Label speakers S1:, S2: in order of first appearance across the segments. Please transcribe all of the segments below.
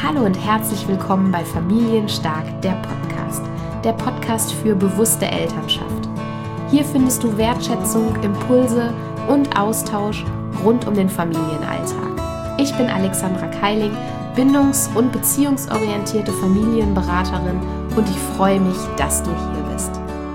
S1: Hallo und herzlich willkommen bei Familienstark, der Podcast. Der Podcast für bewusste Elternschaft. Hier findest du Wertschätzung, Impulse und Austausch rund um den Familienalltag. Ich bin Alexandra Keiling, bindungs- und beziehungsorientierte Familienberaterin und ich freue mich, dass du hier bist.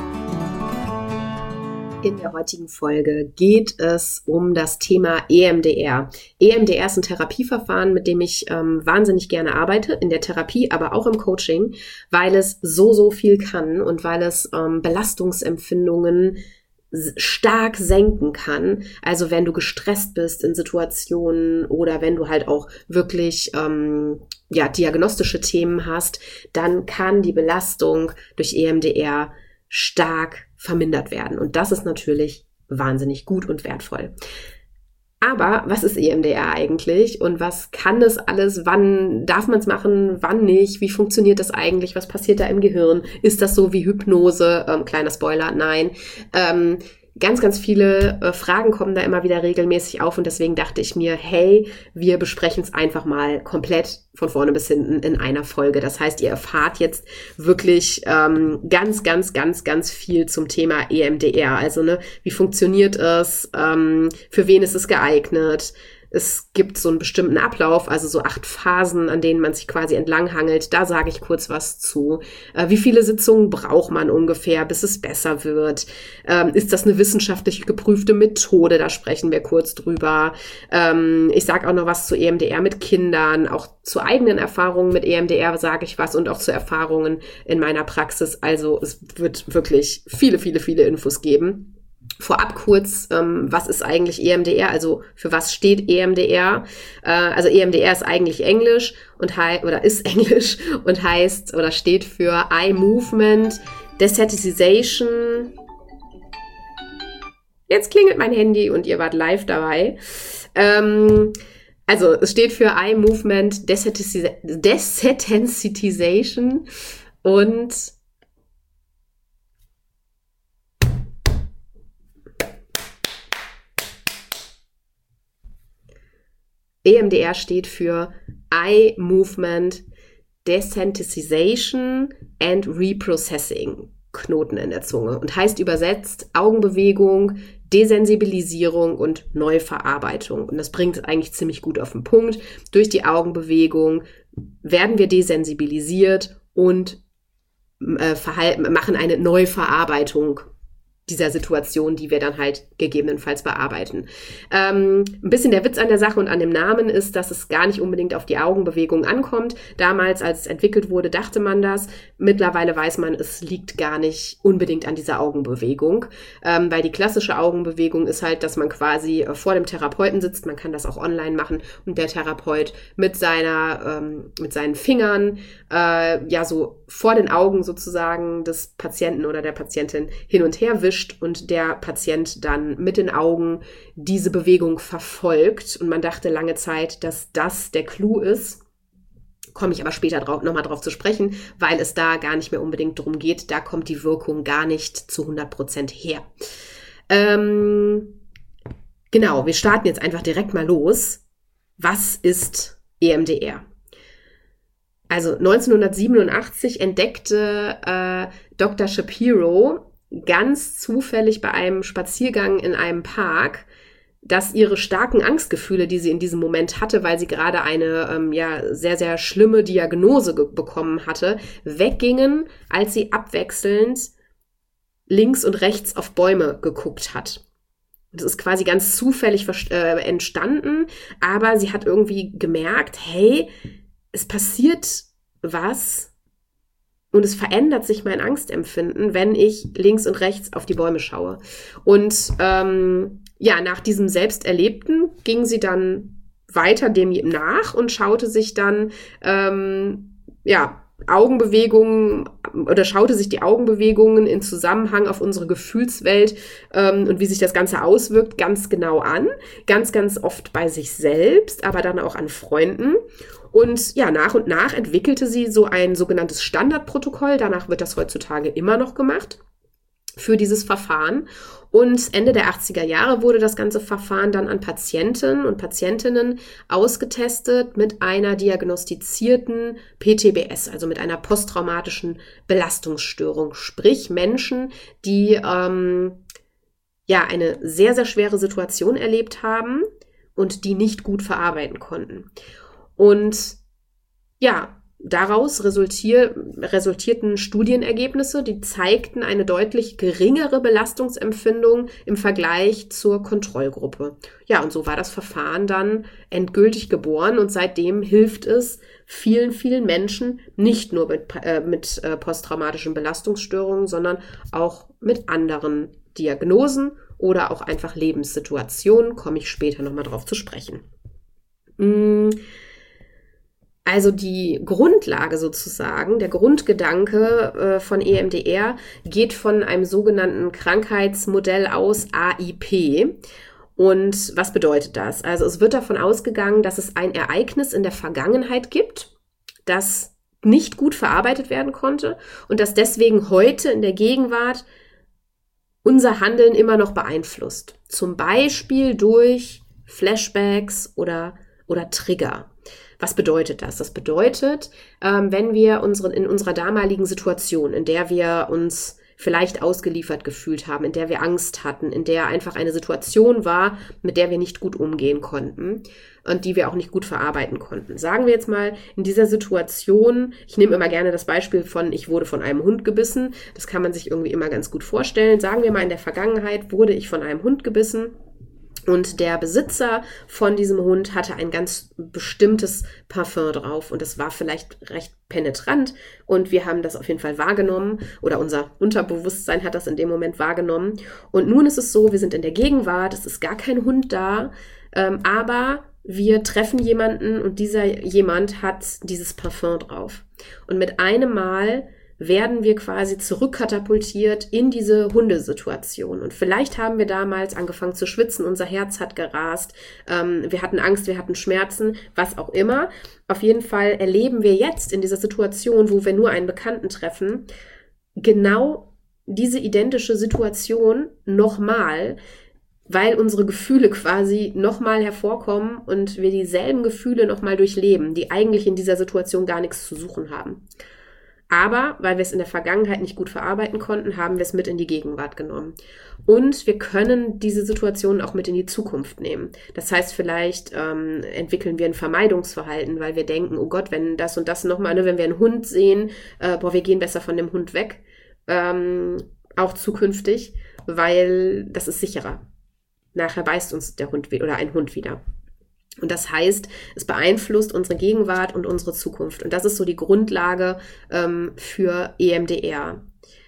S2: In der heutigen Folge geht es um das Thema EMDR. EMDR ist ein Therapieverfahren, mit dem ich wahnsinnig gerne arbeite, in der Therapie, aber auch im Coaching, weil es so viel kann und weil es Belastungsempfindungen stark senken kann. Also wenn du gestresst bist in Situationen oder wenn du halt auch wirklich diagnostische Themen hast, dann kann die Belastung durch EMDR stark vermindert werden. Und das ist natürlich wahnsinnig gut und wertvoll. Aber was ist EMDR eigentlich und was kann das alles? Wann darf man es machen, wann nicht? Wie funktioniert das eigentlich? Was passiert da im Gehirn? Ist das so wie Hypnose? Kleiner Spoiler, nein. Ganz viele Fragen kommen da immer wieder regelmäßig auf und deswegen dachte ich mir, hey, wir besprechen es einfach mal komplett von vorne bis hinten in einer Folge. Das heißt, ihr erfahrt jetzt wirklich ganz viel zum Thema EMDR. Also wie funktioniert es? Für wen ist es geeignet? Es gibt so einen bestimmten Ablauf, also so 8 Phasen, an denen man sich quasi entlanghangelt. Da sage ich kurz was zu. Wie viele Sitzungen braucht man ungefähr, bis es besser wird? Ist das eine wissenschaftlich geprüfte Methode? Da sprechen wir kurz drüber. Ich sage auch noch was zu EMDR mit Kindern. Auch zu eigenen Erfahrungen mit EMDR sage ich was und auch zu Erfahrungen in meiner Praxis. Also es wird wirklich viele Infos geben. Vorab kurz, was ist eigentlich EMDR? Also für was steht EMDR? Also EMDR ist eigentlich Englisch und ist Englisch und heißt oder steht für Eye Movement Desensitization. Jetzt klingelt mein Handy und ihr wart live dabei. Also es steht für Eye Movement Desensitization und EMDR steht für Eye Movement Desensitization and Reprocessing, Knoten in der Zunge, und heißt übersetzt Augenbewegung, Desensibilisierung und Neuverarbeitung. Und das bringt es eigentlich ziemlich gut auf den Punkt. Durch die Augenbewegung werden wir desensibilisiert und machen eine Neuverarbeitung dieser Situation, die wir dann halt gegebenenfalls bearbeiten. Ein bisschen der Witz an der Sache und an dem Namen ist, dass es gar nicht unbedingt auf die Augenbewegung ankommt. Damals, als es entwickelt wurde, dachte man das. Mittlerweile weiß man, es liegt gar nicht unbedingt an dieser Augenbewegung, weil die klassische Augenbewegung ist halt, dass man quasi vor dem Therapeuten sitzt. Man kann das auch online machen und der Therapeut mit seinen Fingern so vor den Augen sozusagen des Patienten oder der Patientin hin und her wischt und der Patient dann mit den Augen diese Bewegung verfolgt. Und man dachte lange Zeit, dass das der Clou ist. Komme ich aber später nochmal drauf zu sprechen, weil es da gar nicht mehr unbedingt drum geht. Da kommt die Wirkung gar nicht zu 100% her. Genau, wir starten jetzt einfach direkt mal los. Was ist EMDR? Also 1987 entdeckte Dr. Shapiro ganz zufällig bei einem Spaziergang in einem Park, dass ihre starken Angstgefühle, die sie in diesem Moment hatte, weil sie gerade eine sehr schlimme Diagnose bekommen hatte, weggingen, als sie abwechselnd links und rechts auf Bäume geguckt hat. Das ist quasi ganz zufällig entstanden, aber sie hat irgendwie gemerkt, hey, es passiert was und es verändert sich mein Angstempfinden, wenn ich links und rechts auf die Bäume schaue. Und nach diesem Selbsterlebten ging sie dann weiter dem nach und schaute sich dann Augenbewegungen oder schaute sich die Augenbewegungen in Zusammenhang auf unsere Gefühlswelt und wie sich das Ganze auswirkt, ganz genau an. Ganz oft bei sich selbst, aber dann auch an Freunden. Und nach und nach entwickelte sie so ein sogenanntes Standardprotokoll. Danach wird das heutzutage immer noch gemacht. für dieses Verfahren. Und Ende der 80er Jahre wurde das ganze Verfahren dann an Patienten und Patientinnen ausgetestet mit einer diagnostizierten PTBS, also mit einer posttraumatischen Belastungsstörung. Sprich Menschen, die eine sehr, sehr schwere Situation erlebt haben und die nicht gut verarbeiten konnten. Und ja, daraus resultierten Studienergebnisse, die zeigten eine deutlich geringere Belastungsempfindung im Vergleich zur Kontrollgruppe. Ja, und so war das Verfahren dann endgültig geboren und seitdem hilft es vielen, vielen Menschen, nicht nur mit posttraumatischen Belastungsstörungen, sondern auch mit anderen Diagnosen oder auch einfach Lebenssituationen, komme ich später nochmal drauf zu sprechen. Also die Grundlage sozusagen, der Grundgedanke von EMDR geht von einem sogenannten Krankheitsmodell aus, AIP. Und was bedeutet das? Also es wird davon ausgegangen, dass es ein Ereignis in der Vergangenheit gibt, das nicht gut verarbeitet werden konnte und das deswegen heute in der Gegenwart unser Handeln immer noch beeinflusst. Zum Beispiel durch Flashbacks oder Trigger. Was bedeutet das? Das bedeutet, wenn wir in unserer damaligen Situation, in der wir uns vielleicht ausgeliefert gefühlt haben, in der wir Angst hatten, in der einfach eine Situation war, mit der wir nicht gut umgehen konnten und die wir auch nicht gut verarbeiten konnten. Sagen wir jetzt mal, in dieser Situation, ich nehme immer gerne das Beispiel von, ich wurde von einem Hund gebissen, das kann man sich irgendwie immer ganz gut vorstellen. Sagen wir mal, in der Vergangenheit wurde ich von einem Hund gebissen. Und der Besitzer von diesem Hund hatte ein ganz bestimmtes Parfum drauf und es war vielleicht recht penetrant und wir haben das auf jeden Fall wahrgenommen oder unser Unterbewusstsein hat das in dem Moment wahrgenommen. Und nun ist es so, wir sind in der Gegenwart, es ist gar kein Hund da, aber wir treffen jemanden und dieser jemand hat dieses Parfum drauf. Und mit einem Mal werden wir quasi zurückkatapultiert in diese Hundesituation. Und vielleicht haben wir damals angefangen zu schwitzen, unser Herz hat gerast, wir hatten Angst, wir hatten Schmerzen, was auch immer. Auf jeden Fall erleben wir jetzt in dieser Situation, wo wir nur einen Bekannten treffen, genau diese identische Situation nochmal, weil unsere Gefühle quasi nochmal hervorkommen und wir dieselben Gefühle nochmal durchleben, die eigentlich in dieser Situation gar nichts zu suchen haben. Aber weil wir es in der Vergangenheit nicht gut verarbeiten konnten, haben wir es mit in die Gegenwart genommen. Und wir können diese Situation auch mit in die Zukunft nehmen. Das heißt, vielleicht entwickeln wir ein Vermeidungsverhalten, weil wir denken, oh Gott, wenn das und das nochmal, wenn wir einen Hund sehen, wir gehen besser von dem Hund weg, auch zukünftig, weil das ist sicherer. Nachher beißt uns der Hund oder ein Hund wieder. Und das heißt, es beeinflusst unsere Gegenwart und unsere Zukunft. Und das ist so die Grundlage für EMDR.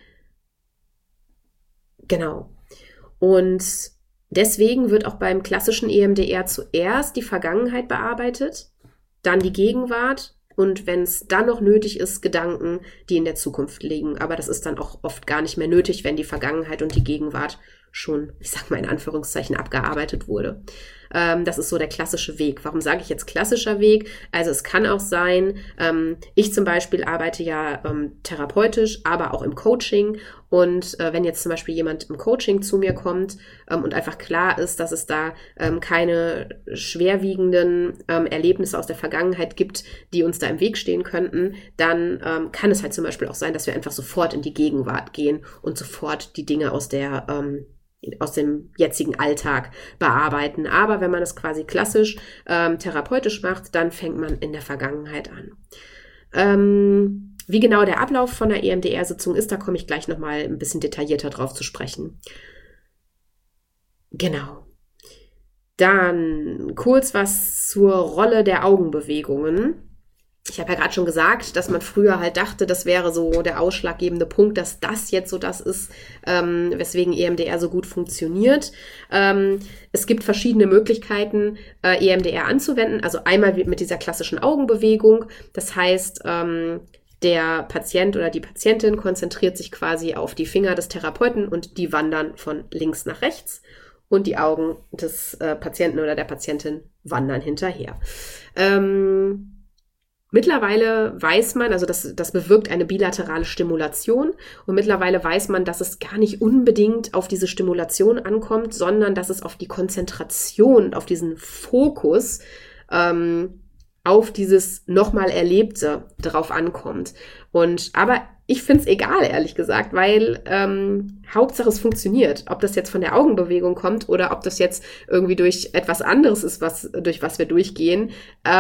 S2: Genau. Und deswegen wird auch beim klassischen EMDR zuerst die Vergangenheit bearbeitet, dann die Gegenwart und wenn es dann noch nötig ist, Gedanken, die in der Zukunft liegen. Aber das ist dann auch oft gar nicht mehr nötig, wenn die Vergangenheit und die Gegenwart schon, ich sag mal in Anführungszeichen, abgearbeitet wurde. Das ist so der klassische Weg. Warum sage ich jetzt klassischer Weg? Also es kann auch sein, ich zum Beispiel arbeite ja therapeutisch, aber auch im Coaching. Und wenn jetzt zum Beispiel jemand im Coaching zu mir kommt und einfach klar ist, dass es da keine schwerwiegenden Erlebnisse aus der Vergangenheit gibt, die uns da im Weg stehen könnten, dann kann es halt zum Beispiel auch sein, dass wir einfach sofort in die Gegenwart gehen und sofort die Dinge aus dem jetzigen Alltag bearbeiten. Aber wenn man es quasi klassisch therapeutisch macht, dann fängt man in der Vergangenheit an. Wie genau der Ablauf von einer EMDR-Sitzung ist, da komme ich gleich nochmal ein bisschen detaillierter drauf zu sprechen. Genau. Dann kurz was zur Rolle der Augenbewegungen. Ich habe ja gerade schon gesagt, dass man früher halt dachte, das wäre so der ausschlaggebende Punkt, dass das jetzt so das ist, weswegen EMDR so gut funktioniert. Es gibt verschiedene Möglichkeiten, EMDR anzuwenden. Also einmal mit dieser klassischen Augenbewegung. Das heißt, der Patient oder die Patientin konzentriert sich quasi auf die Finger des Therapeuten und die wandern von links nach rechts. Und die Augen des Patienten oder der Patientin wandern hinterher. Mittlerweile weiß man, also das bewirkt eine bilaterale Stimulation und mittlerweile weiß man, dass es gar nicht unbedingt auf diese Stimulation ankommt, sondern dass es auf die Konzentration, auf diesen Fokus, auf dieses nochmal Erlebte drauf ankommt. Aber ich find's egal, ehrlich gesagt, weil Hauptsache es funktioniert. Ob das jetzt von der Augenbewegung kommt oder ob das jetzt irgendwie durch etwas anderes ist, durch was wir durchgehen,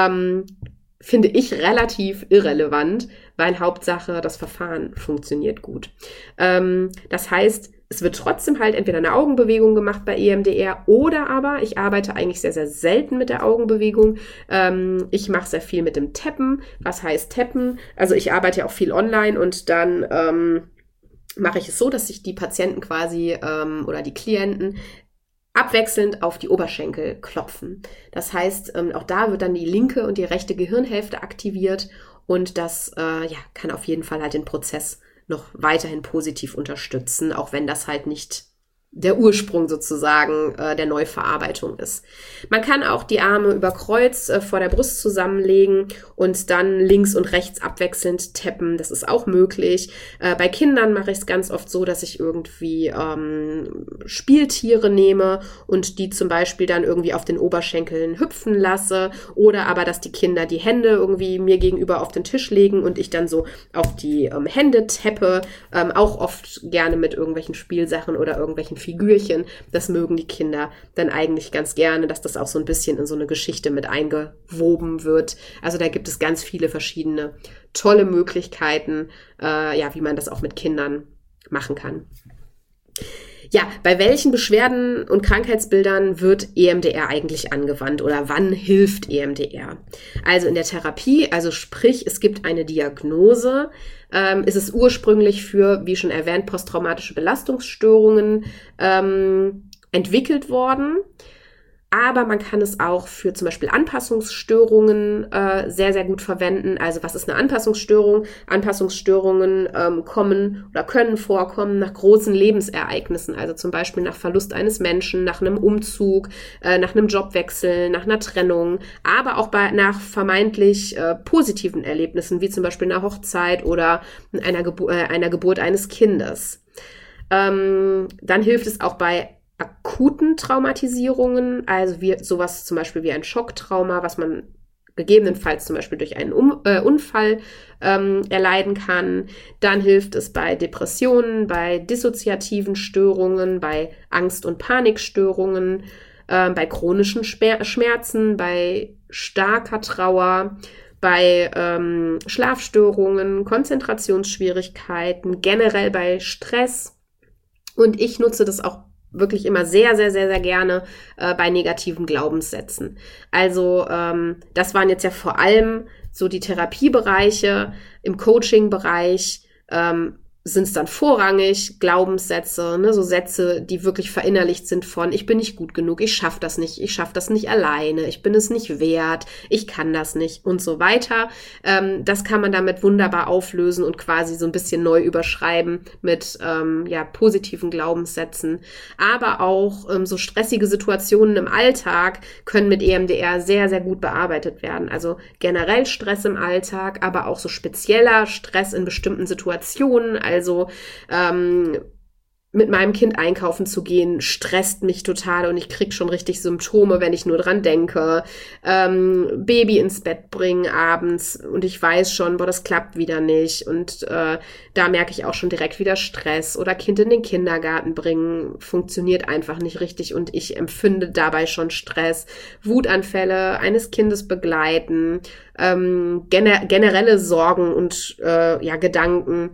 S2: finde ich relativ irrelevant, weil Hauptsache das Verfahren funktioniert gut. Das heißt, es wird trotzdem halt entweder eine Augenbewegung gemacht bei EMDR oder aber ich arbeite eigentlich sehr, sehr selten mit der Augenbewegung. Ich mache sehr viel mit dem Tappen. Was heißt Tappen? Also ich arbeite ja auch viel online und dann mache ich es so, dass sich die Patienten quasi oder die Klienten abwechselnd auf die Oberschenkel klopfen. Das heißt, auch da wird dann die linke und die rechte Gehirnhälfte aktiviert und das kann auf jeden Fall halt den Prozess noch weiterhin positiv unterstützen, auch wenn das halt nicht der Ursprung sozusagen der Neuverarbeitung ist. Man kann auch die Arme über Kreuz vor der Brust zusammenlegen und dann links und rechts abwechselnd tappen. Das ist auch möglich. Bei Kindern mache ich es ganz oft so, dass ich irgendwie Spieltiere nehme und die zum Beispiel dann irgendwie auf den Oberschenkeln hüpfen lasse oder aber, dass die Kinder die Hände irgendwie mir gegenüber auf den Tisch legen und ich dann so auf die Hände tappe. Auch oft gerne mit irgendwelchen Spielsachen oder irgendwelchen Figürchen. Das mögen die Kinder dann eigentlich ganz gerne, dass das auch so ein bisschen in so eine Geschichte mit eingewoben wird. Also da gibt es ganz viele verschiedene tolle Möglichkeiten, wie man das auch mit Kindern machen kann. Ja, bei welchen Beschwerden und Krankheitsbildern wird EMDR eigentlich angewandt oder wann hilft EMDR? Also in der Therapie, also sprich, es gibt eine Diagnose, ist es ursprünglich für, wie schon erwähnt, posttraumatische Belastungsstörungen entwickelt worden. Aber man kann es auch für zum Beispiel Anpassungsstörungen sehr, sehr gut verwenden. Also was ist eine Anpassungsstörung? Anpassungsstörungen kommen oder können vorkommen nach großen Lebensereignissen. Also zum Beispiel nach Verlust eines Menschen, nach einem Umzug, nach einem Jobwechsel, nach einer Trennung. Aber auch nach vermeintlich positiven Erlebnissen, wie zum Beispiel einer Hochzeit oder einer Geburt eines Kindes. Dann hilft es auch bei akuten Traumatisierungen, also sowas zum Beispiel wie ein Schocktrauma, was man gegebenenfalls zum Beispiel durch einen Unfall erleiden kann. Dann hilft es bei Depressionen, bei dissoziativen Störungen, bei Angst- und Panikstörungen, bei chronischen Schmerzen, bei starker Trauer, bei Schlafstörungen, Konzentrationsschwierigkeiten, generell bei Stress. Und ich nutze das auch wirklich immer sehr, sehr, sehr, sehr gerne bei negativen Glaubenssätzen. Also das waren jetzt ja vor allem so die Therapiebereiche. Im Coaching-Bereich sind es dann vorrangig Glaubenssätze, ne, so Sätze, die wirklich verinnerlicht sind von ich bin nicht gut genug, ich schaffe das nicht alleine, ich bin es nicht wert, ich kann das nicht und so weiter. Das kann man damit wunderbar auflösen und quasi so ein bisschen neu überschreiben mit positiven Glaubenssätzen. Aber auch so stressige Situationen im Alltag können mit EMDR sehr, sehr gut bearbeitet werden. Also generell Stress im Alltag, aber auch so spezieller Stress in bestimmten Situationen. Also mit meinem Kind einkaufen zu gehen, stresst mich total und ich krieg schon richtig Symptome, wenn ich nur dran denke. Baby ins Bett bringen abends und ich weiß schon, das klappt wieder nicht. Und da merke ich auch schon direkt wieder Stress. Oder Kind in den Kindergarten bringen, funktioniert einfach nicht richtig und ich empfinde dabei schon Stress. Wutanfälle eines Kindes begleiten, generelle Sorgen und Gedanken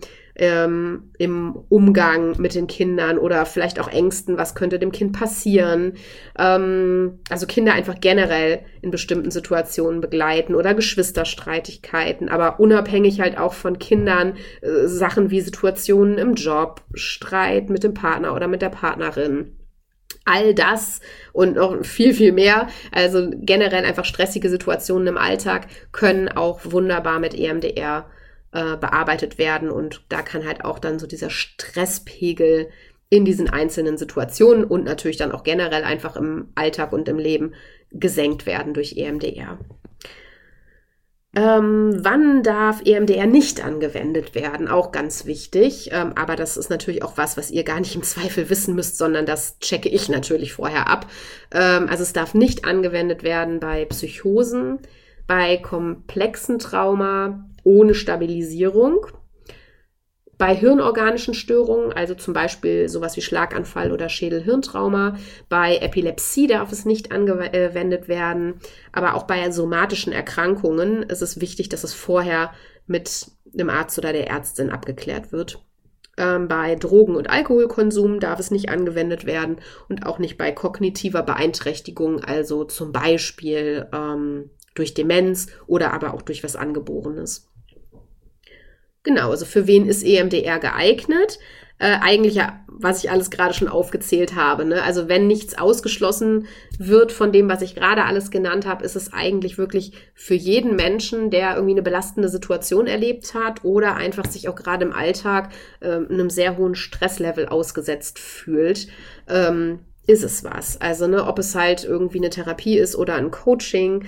S2: im Umgang mit den Kindern oder vielleicht auch Ängsten, was könnte dem Kind passieren. Also Kinder einfach generell in bestimmten Situationen begleiten oder Geschwisterstreitigkeiten, aber unabhängig halt auch von Kindern, Sachen wie Situationen im Job, Streit mit dem Partner oder mit der Partnerin. All das und noch viel, viel mehr, also generell einfach stressige Situationen im Alltag können auch wunderbar mit EMDR bearbeitet werden und da kann halt auch dann so dieser Stresspegel in diesen einzelnen Situationen und natürlich dann auch generell einfach im Alltag und im Leben gesenkt werden durch EMDR. Wann darf EMDR nicht angewendet werden? Auch ganz wichtig. Aber das ist natürlich auch was ihr gar nicht im Zweifel wissen müsst, sondern das checke ich natürlich vorher ab. Also es darf nicht angewendet werden bei Psychosen, bei komplexen Trauma ohne Stabilisierung, bei hirnorganischen Störungen, also zum Beispiel sowas wie Schlaganfall oder Schädel-Hirntrauma. Bei Epilepsie darf es nicht angewendet werden. Aber auch bei somatischen Erkrankungen ist es wichtig, dass es vorher mit dem Arzt oder der Ärztin abgeklärt wird. Bei Drogen- und Alkoholkonsum darf es nicht angewendet werden und auch nicht bei kognitiver Beeinträchtigung, also zum Beispiel durch Demenz oder aber auch durch was Angeborenes. Genau, also für wen ist EMDR geeignet? Eigentlich ja, was ich alles gerade schon aufgezählt habe. Ne? Also wenn nichts ausgeschlossen wird von dem, was ich gerade alles genannt habe, ist es eigentlich wirklich für jeden Menschen, der irgendwie eine belastende Situation erlebt hat oder einfach sich auch gerade im Alltag einem sehr hohen Stresslevel ausgesetzt fühlt, ist es was. Also ne, ob es halt irgendwie eine Therapie ist oder ein Coaching,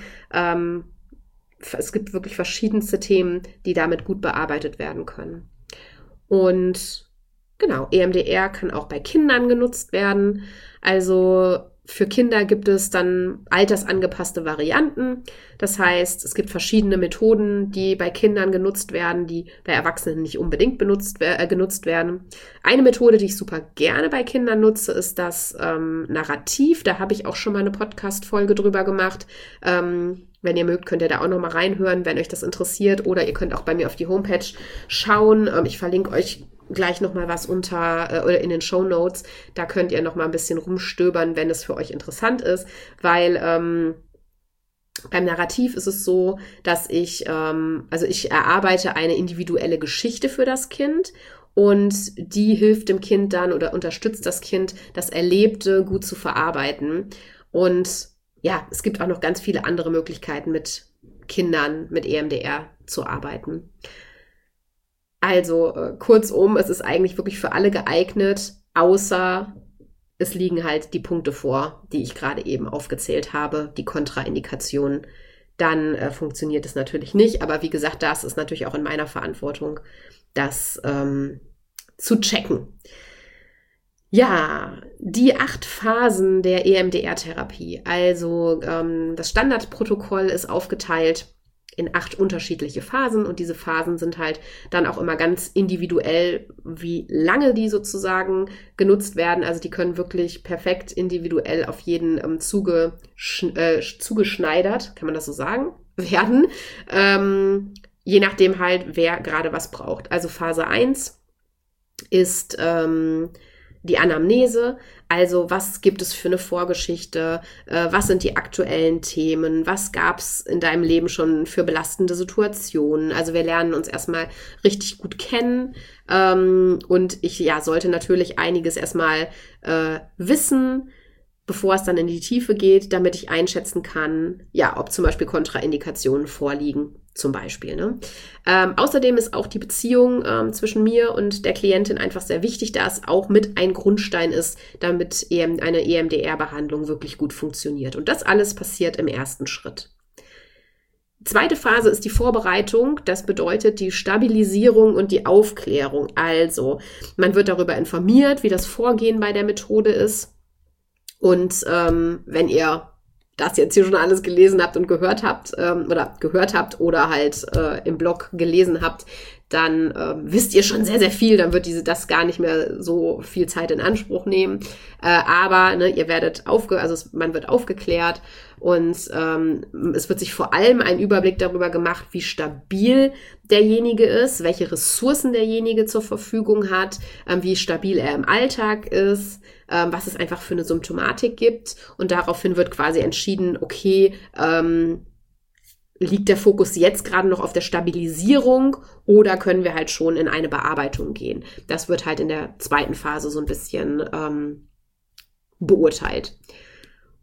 S2: es gibt wirklich verschiedenste Themen, die damit gut bearbeitet werden können. Und genau, EMDR kann auch bei Kindern genutzt werden. Also für Kinder gibt es dann altersangepasste Varianten. Das heißt, es gibt verschiedene Methoden, die bei Kindern genutzt werden, die bei Erwachsenen nicht unbedingt genutzt werden. Eine Methode, die ich super gerne bei Kindern nutze, ist das Narrativ. Da habe ich auch schon mal eine Podcast-Folge drüber gemacht. Wenn ihr mögt, könnt ihr da auch noch mal reinhören, wenn euch das interessiert. Oder ihr könnt auch bei mir auf die Homepage schauen. Ich verlinke euch gleich noch mal was oder in den Shownotes. Da könnt ihr noch mal ein bisschen rumstöbern, wenn es für euch interessant ist. Weil beim Narrativ ist es so, dass ich erarbeite eine individuelle Geschichte für das Kind. Und die hilft dem Kind dann oder unterstützt das Kind, das Erlebte gut zu verarbeiten. Und ja, es gibt auch noch ganz viele andere Möglichkeiten, mit Kindern mit EMDR zu arbeiten. Also kurzum, es ist eigentlich wirklich für alle geeignet, außer es liegen halt die Punkte vor, die ich gerade eben aufgezählt habe, die Kontraindikationen. Dann funktioniert es natürlich nicht. Aber wie gesagt, das ist natürlich auch in meiner Verantwortung, das zu checken. Ja, die 8 Phasen der EMDR-Therapie. Also das Standardprotokoll ist aufgeteilt in 8 unterschiedliche Phasen und diese Phasen sind halt dann auch immer ganz individuell, wie lange die sozusagen genutzt werden. Also die können wirklich perfekt individuell auf jeden zugeschneidert, kann man das so sagen, werden. Je nachdem halt, wer gerade was braucht. Also Phase 1 ist die Anamnese, also was gibt es für eine Vorgeschichte, was sind die aktuellen Themen, was gab es in deinem Leben schon für belastende Situationen. Also wir lernen uns erstmal richtig gut kennen und ich sollte natürlich einiges erstmal wissen, bevor es dann in die Tiefe geht, damit ich einschätzen kann, ob zum Beispiel Kontraindikationen vorliegen, zum Beispiel. Ne? Außerdem ist auch die Beziehung zwischen mir und der Klientin einfach sehr wichtig, da es auch mit ein Grundstein ist, damit eine EMDR-Behandlung wirklich gut funktioniert. Und das alles passiert im ersten Schritt. Zweite Phase ist die Vorbereitung. Das bedeutet die Stabilisierung und die Aufklärung. Also man wird darüber informiert, wie das Vorgehen bei der Methode ist. Und wenn ihr das jetzt hier schon alles gelesen habt und gehört habt oder halt im Blog gelesen habt, dann wisst ihr schon sehr, sehr viel. Dann wird das gar nicht mehr so viel Zeit in Anspruch nehmen. Aber ihr werdet man wird aufgeklärt und es wird sich vor allem ein Überblick darüber gemacht, wie stabil derjenige ist, welche Ressourcen derjenige zur Verfügung hat, wie stabil er im Alltag ist, was es einfach für eine Symptomatik gibt. Und daraufhin wird quasi entschieden, okay, liegt der Fokus jetzt gerade noch auf der Stabilisierung oder können wir halt schon in eine Bearbeitung gehen? Das wird halt in der zweiten Phase so ein bisschen beurteilt.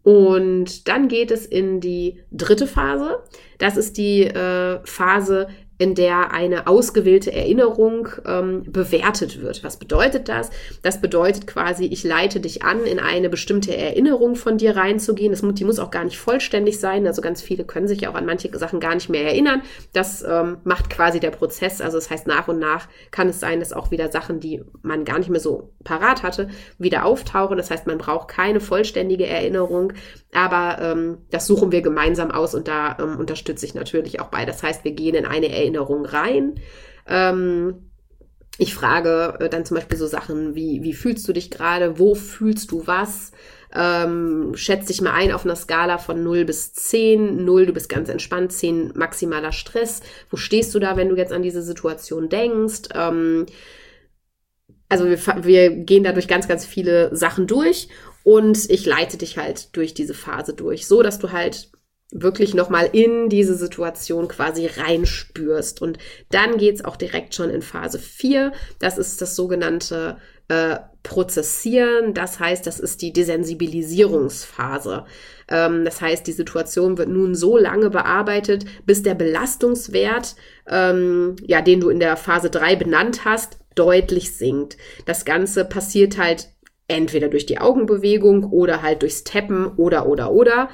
S2: Und dann geht es in die dritte Phase. Das ist die Phase, in der eine ausgewählte Erinnerung bewertet wird. Was bedeutet das? Das bedeutet quasi, ich leite dich an, in eine bestimmte Erinnerung von dir reinzugehen. Die muss auch gar nicht vollständig sein. Also ganz viele können sich auch an manche Sachen gar nicht mehr erinnern. Das macht quasi der Prozess. Also das heißt, nach und nach kann es sein, dass auch wieder Sachen, die man gar nicht mehr so parat hatte, wieder auftauchen. Das heißt, man braucht keine vollständige Erinnerung, aber das suchen wir gemeinsam aus und da unterstütze ich natürlich auch bei. Das heißt, wir gehen in eine Erinnerung rein. Ich frage dann zum Beispiel so Sachen wie fühlst du dich gerade? Wo fühlst du was? Schätz dich mal ein auf einer Skala von 0 bis 10. 0, du bist ganz entspannt, 10 maximaler Stress. Wo stehst du da, wenn du jetzt an diese Situation denkst? Also wir gehen da durch ganz, ganz viele Sachen durch und ich leite dich halt durch diese Phase durch, so dass du halt wirklich nochmal in diese Situation quasi reinspürst. Und dann geht's auch direkt schon in Phase 4. Das ist das sogenannte Prozessieren. Das heißt, das ist die Desensibilisierungsphase. Das heißt, die Situation wird nun so lange bearbeitet, bis der Belastungswert, den du in der Phase 3 benannt hast, deutlich sinkt. Das Ganze passiert halt entweder durch die Augenbewegung oder halt durchs Tappen oder.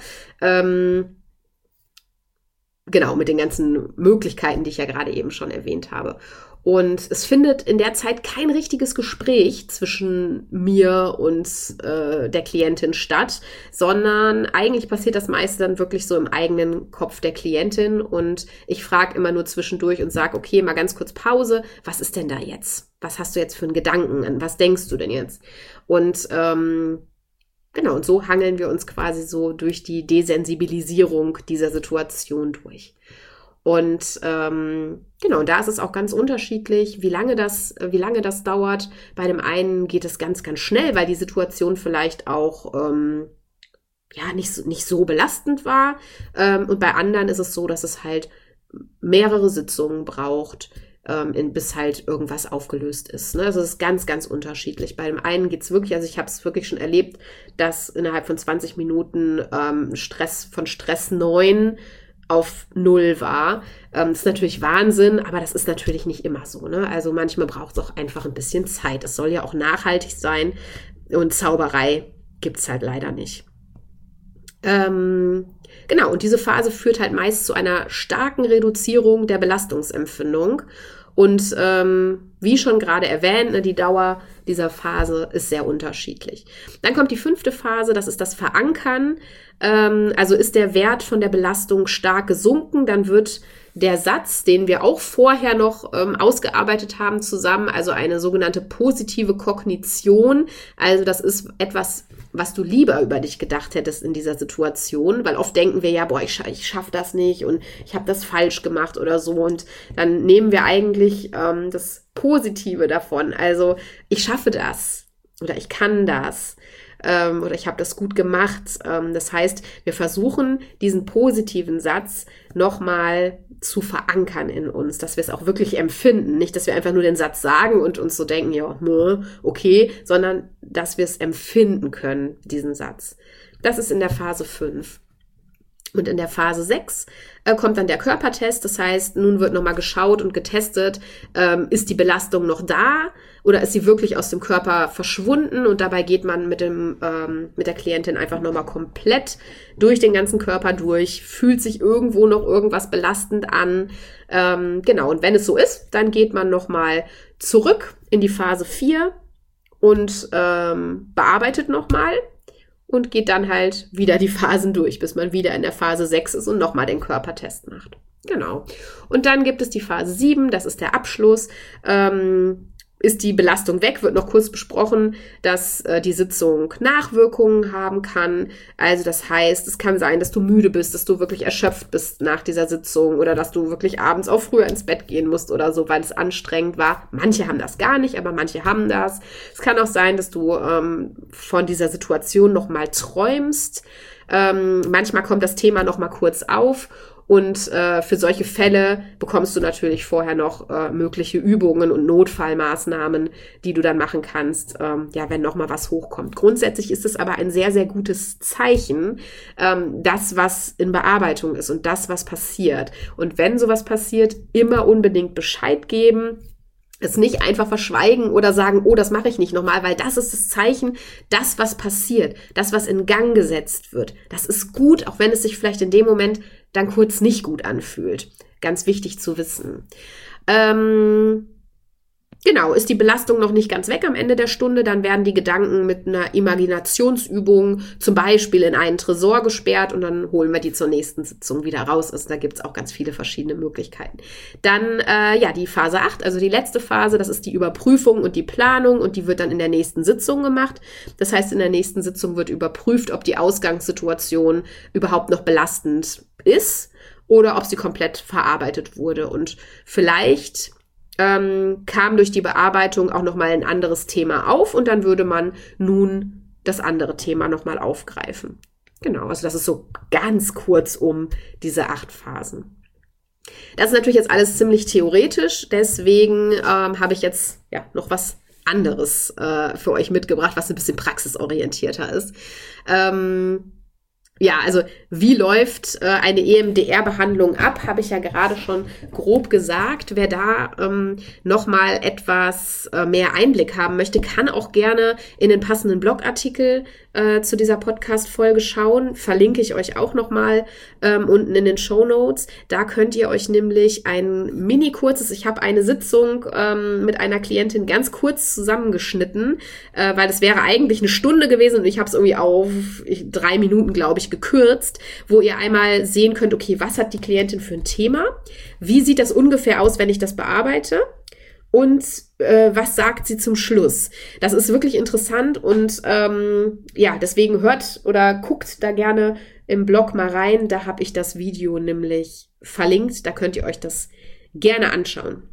S2: Genau, mit den ganzen Möglichkeiten, die ich ja gerade eben schon erwähnt habe. Und es findet in der Zeit kein richtiges Gespräch zwischen mir und der Klientin statt, sondern eigentlich passiert das meiste dann wirklich so im eigenen Kopf der Klientin. Und ich frage immer nur zwischendurch und sage, okay, mal ganz kurz Pause. Was ist denn da jetzt? Was hast du jetzt für einen Gedanken? An was denkst du denn jetzt? Und genau, und so hangeln wir uns quasi so durch die Desensibilisierung dieser Situation durch. Und genau, da ist es auch ganz unterschiedlich, wie lange das dauert. Bei dem einen geht es ganz, ganz schnell, weil die Situation vielleicht auch nicht so belastend war. Und bei anderen ist es so, dass es halt mehrere Sitzungen braucht, bis halt irgendwas aufgelöst ist. Ne? Also es ist ganz, ganz unterschiedlich. Bei dem einen geht's wirklich, also ich habe es wirklich schon erlebt, dass innerhalb von 20 Minuten Stress 9 auf 0 war. Das ist natürlich Wahnsinn, aber das ist natürlich nicht immer so. Ne? Also manchmal braucht es auch einfach ein bisschen Zeit. Es soll ja auch nachhaltig sein und Zauberei gibt's halt leider nicht. Genau, und diese Phase führt halt meist zu einer starken Reduzierung der Belastungsempfindung. Und wie schon gerade erwähnt, die Dauer dieser Phase ist sehr unterschiedlich. Dann kommt die 5. Phase, das ist das Verankern. Also ist der Wert von der Belastung stark gesunken, dann wird der Satz, den wir auch vorher noch ausgearbeitet haben zusammen, also eine sogenannte positive Kognition, also das ist etwas, was du lieber über dich gedacht hättest in dieser Situation, weil oft denken wir ja, ich schaffe das nicht und ich habe das falsch gemacht oder so und dann nehmen wir eigentlich das Positive davon, also ich schaffe das oder ich kann das. Oder ich habe das gut gemacht. Das heißt, wir versuchen, diesen positiven Satz nochmal zu verankern in uns, dass wir es auch wirklich empfinden. Nicht, dass wir einfach nur den Satz sagen und uns so denken, ja, okay, sondern dass wir es empfinden können, diesen Satz. Das ist in der Phase 5. Und in der Phase 6 kommt dann der Körpertest. Das heißt, nun wird nochmal geschaut und getestet, ist die Belastung noch da oder ist sie wirklich aus dem Körper verschwunden? Und dabei geht man mit der Klientin einfach nochmal komplett durch den ganzen Körper durch, fühlt sich irgendwo noch irgendwas belastend an. Genau, und wenn es so ist, dann geht man nochmal zurück in die Phase 4 und bearbeitet nochmal. Und geht dann halt wieder die Phasen durch, bis man wieder in der Phase 6 ist und nochmal den Körpertest macht. Genau. Und dann gibt es die Phase 7, das ist der Abschluss. Ist die Belastung weg, wird noch kurz besprochen, dass die Sitzung Nachwirkungen haben kann. Also das heißt, es kann sein, dass du müde bist, dass du wirklich erschöpft bist nach dieser Sitzung oder dass du wirklich abends auch früher ins Bett gehen musst oder so, weil es anstrengend war. Manche haben das gar nicht, aber manche haben das. Es kann auch sein, dass du von dieser Situation nochmal träumst. Manchmal kommt das Thema nochmal kurz auf. Und für solche Fälle bekommst du natürlich vorher noch mögliche Übungen und Notfallmaßnahmen, die du dann machen kannst, wenn nochmal was hochkommt. Grundsätzlich ist es aber ein sehr, sehr gutes Zeichen, das, was in Bearbeitung ist und das, was passiert. Und wenn sowas passiert, immer unbedingt Bescheid geben. Es nicht einfach verschweigen oder sagen, oh, das mache ich nicht nochmal, weil das ist das Zeichen, das, was passiert, das, was in Gang gesetzt wird. Das ist gut, auch wenn es sich vielleicht in dem Moment dann kurz nicht gut anfühlt. Ganz wichtig zu wissen. Genau, ist die Belastung noch nicht ganz weg am Ende der Stunde, dann werden die Gedanken mit einer Imaginationsübung zum Beispiel in einen Tresor gesperrt und dann holen wir die zur nächsten Sitzung wieder raus. Also da gibt's auch ganz viele verschiedene Möglichkeiten. Dann die Phase 8, also die letzte Phase, das ist die Überprüfung und die Planung und die wird dann in der nächsten Sitzung gemacht. Das heißt, in der nächsten Sitzung wird überprüft, ob die Ausgangssituation überhaupt noch belastend ist oder ob sie komplett verarbeitet wurde. Und vielleicht kam durch die Bearbeitung auch nochmal ein anderes Thema auf und dann würde man nun das andere Thema nochmal aufgreifen. Genau, also das ist so ganz kurz um diese 8 Phasen. Das ist natürlich jetzt alles ziemlich theoretisch, deswegen habe ich jetzt noch was anderes für euch mitgebracht, was ein bisschen praxisorientierter ist. Also wie läuft eine EMDR-Behandlung ab, habe ich ja gerade schon grob gesagt. Wer da nochmal etwas mehr Einblick haben möchte, kann auch gerne in den passenden Blogartikel zu dieser Podcast-Folge schauen. Verlinke ich euch auch nochmal unten in den Shownotes. Da könnt ihr euch nämlich ein ich habe eine Sitzung mit einer Klientin ganz kurz zusammengeschnitten, weil es wäre eigentlich eine Stunde gewesen und ich habe es irgendwie auf 3 Minuten, glaube ich, gekürzt, wo ihr einmal sehen könnt, okay, was hat die Klientin für ein Thema? Wie sieht das ungefähr aus, wenn ich das bearbeite? Und was sagt sie zum Schluss? Das ist wirklich interessant und deswegen hört oder guckt da gerne im Blog mal rein. Da habe ich das Video nämlich verlinkt. Da könnt ihr euch das gerne anschauen.